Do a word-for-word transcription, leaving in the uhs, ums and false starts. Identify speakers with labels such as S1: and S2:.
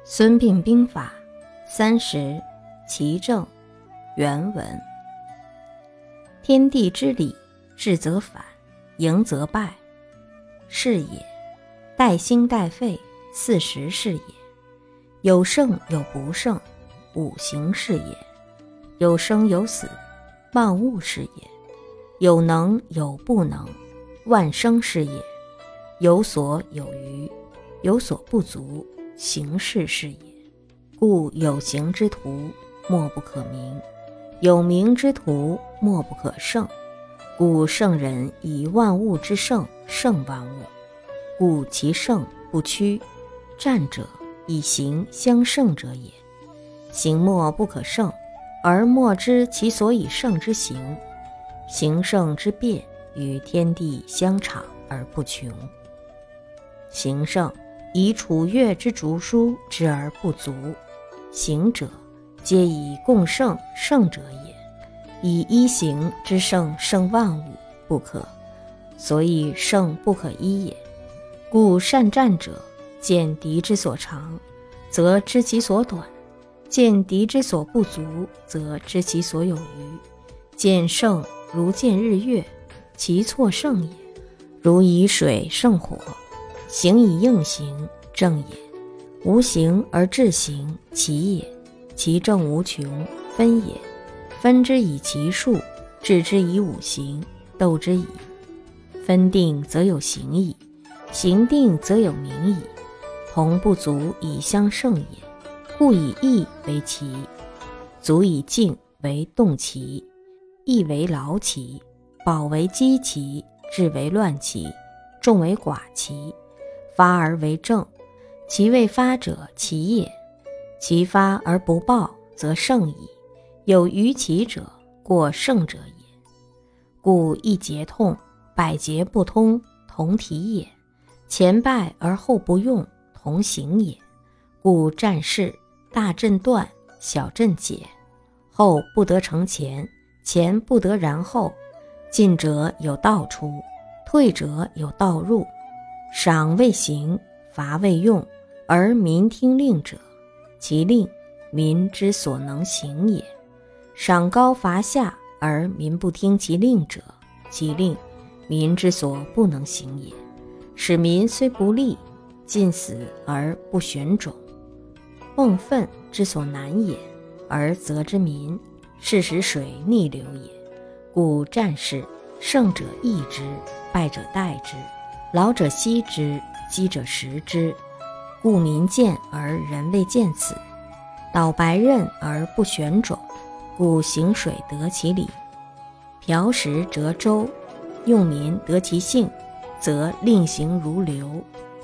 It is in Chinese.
S1: 孙膑兵法三十，其政。原文：天地之理，治则反，营则败，是也；待兴待废，四时是也；有胜有不胜，五行是也；有生有死，万物是也；有能有不能，万生是也；有所有余，有所不足，形势是也。故有形之徒，莫不可名；有名之徒，莫不可胜。故圣人以万物之胜胜万物，故其胜不屈。战者以形相胜者也。形莫不可胜，而莫知其所以胜之形。形胜之变，与天地相场而不穷。形胜，以楚越之竹书之而不足。形者，皆以共胜胜者也。以一形之胜胜万物，不可，所以胜不可一也。故善战者，见敌之所长，则知其所短；见敌之所不足，则知其所有余。见胜如见日月，其错胜也。如以水胜火，形以应形，正也；无形而治形，奇也。其正无穷，分也。分之以其数，治之以五行，斗之以。分定则有形矣，形定则有名矣。同不足以相胜也，故以义为奇。足以静为动奇，义为劳奇，保为积奇，治为乱奇，众为寡奇，发而为正。其未发者奇也，其发而不暴，则胜矣。有余其者，过胜者也。故一节痛，百节不通，同体也；前败而后不用，同形也。故战事，大阵断，小阵解，后不得成前，前不得然后。进者有道出，退者有道入。赏未行，罚未用，而民听令者，其令，民之所能行也。赏高罚下，而民不听其令者，其令，民之所不能行也。使民虽不利，尽死而不选种。孟奋之所难也，而责之民，是使水逆流也。故战事，胜者易之，败者待之，劳者息之，饥者食之。故民见而人未见此，捣白刃而不选种。故行水得其理，瓢食折舟，用民得其性，则令行如流，